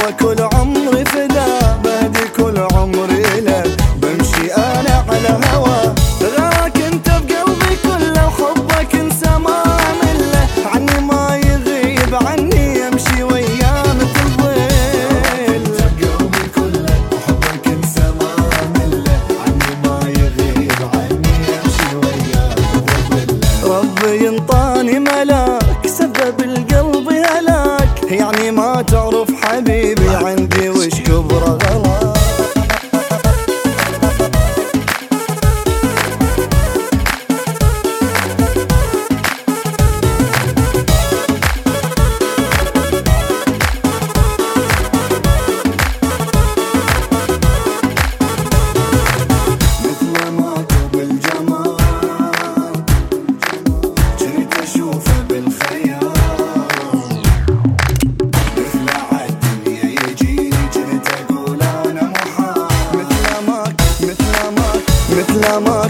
وكل عمري فدا، بهدي كل عمري لك، بمشي انا على هوا. غلاك انت بقلبي كله، وحبك انسى ما مله، عني ما يغيب عني، يمشي ويا مثل ظل. بقلبي كله وحبك انسى ما مله، عني ما يغيب عني، يمشي ويا مثل ظل. ربي انطاني ملاك، سبب القلب هلاك، يعني ما تعرف حبيبي عندي وش كبره غلاك. مثل ما قبل جمال جيت اشوفه بالخيال، مثل عالدنيا يجيني جيت اقول انا محال. مثل ما